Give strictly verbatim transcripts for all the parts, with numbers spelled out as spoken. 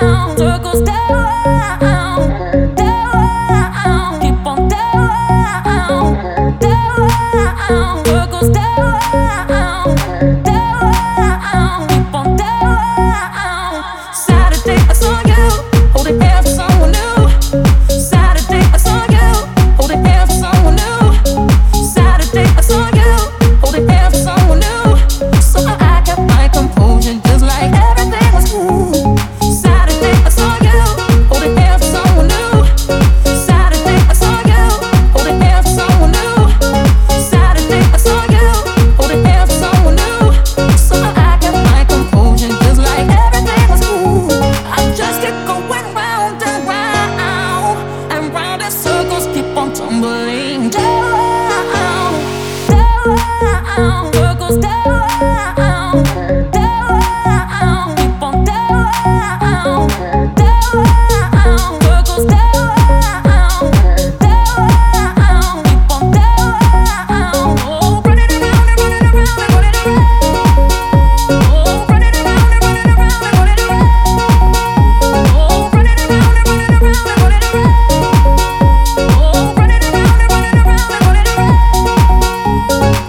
circles down, down, keep on down, down, circles down, down, keep on down. Saturday I saw you holding hands with someone new. Saturday I saw you holding hands with someone new. Saturday I saw you holding hands with someone new. So I kept my composure just like everything was cool. Saturday I saw you holding hands with someone new. Saturday I saw you holding hands with someone new. Saturday I saw you holding hands with someone new. So I kept my composure just like everything was cool. I just kept going round and round and round in circles, keep on tumbling down, down, circles down, down, keep on down, down, circles down, down, keep on down. Oh, running around and running around and running around. Oh, running around and running around and running around. Oh, running around and running around and running around. Oh, running around and running around and running around.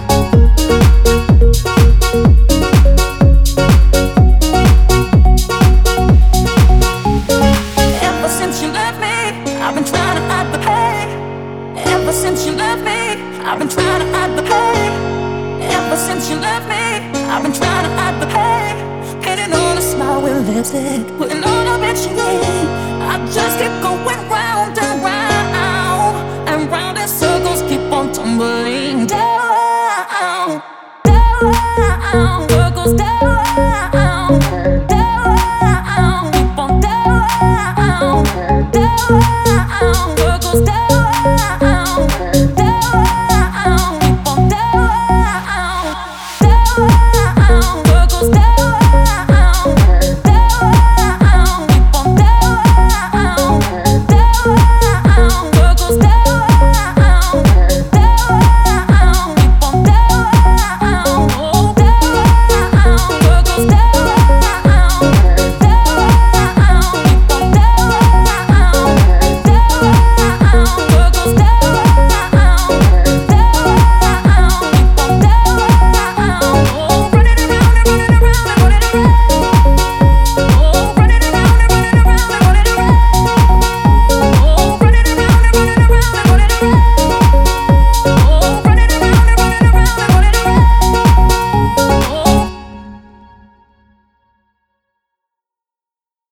Ever since you left me, I've been trying to hide the pain. Ever since you left me, I've been trying to hide the pain. Ever since you left me, I've been trying to hide the pain. Painting on a smile with lipstick, putting on a bitch you need. I just keep going.